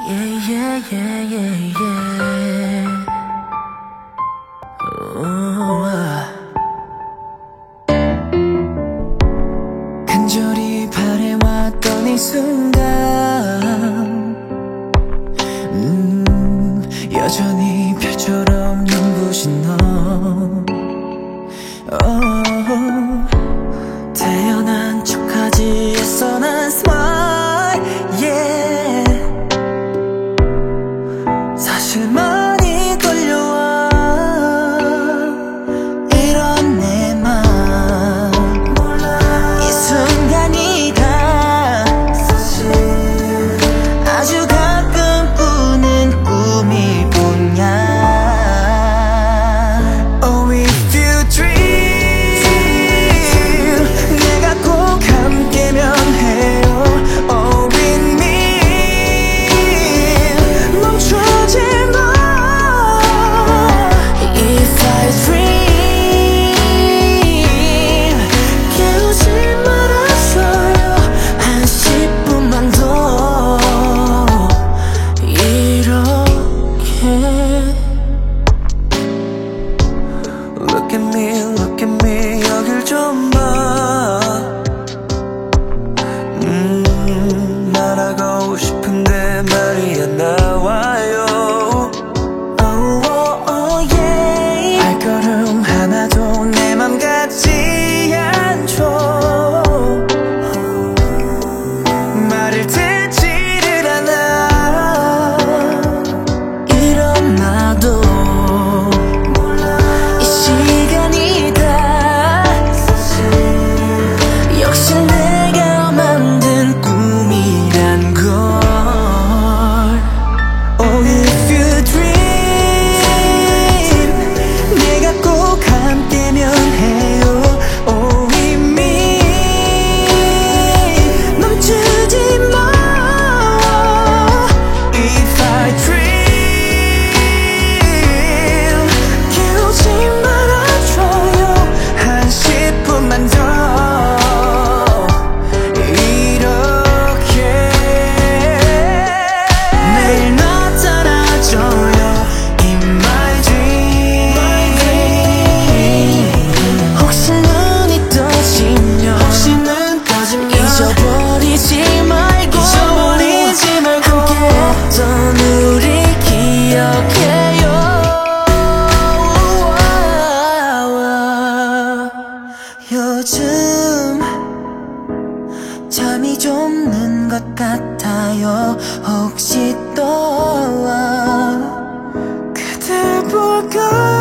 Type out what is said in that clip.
Yeah, yeah, yeah, yeah, yeah. 간절히 바래왔던 이 순간 여전히 별처럼 눈부신 너 태어난 척하지 했어 난 smile yeah. 사실 많이 떨려와 이런 내 맘 이 순간이 다 사실 아주 가끔 꾸는 꿈일 뿐이야. Oh if you dream 내가 꼭 함께면 해요. Oh with me 멈추지 마. If I dream 깨우지 말아줘요. 한 10분만 더 이렇게 look at me 여길 좀 봐. 말하고 싶은데 말이 안 나와요. Oh, oh, oh, yeah. 발걸음 하나도 내 맘 같지 않죠. 말을 듣지를 않아. 이런 나도 몰라. 이 시간이 다 사실 역시 내가 만든 꿈이란 걸. Oh if you dream 내가 꼭 함께면 해요. Oh with me 멈추지 마. If I dream 깨우지 말아줘요. 한 10분만 더 이렇게 매일 나타나줘요. In my dream 혹시 눈이 떠지면 잊어버리지 말고 함께 했던 우리 기억해요. 요즘 잠이 좀 는 것 같아요. 혹시 또 그대 볼까?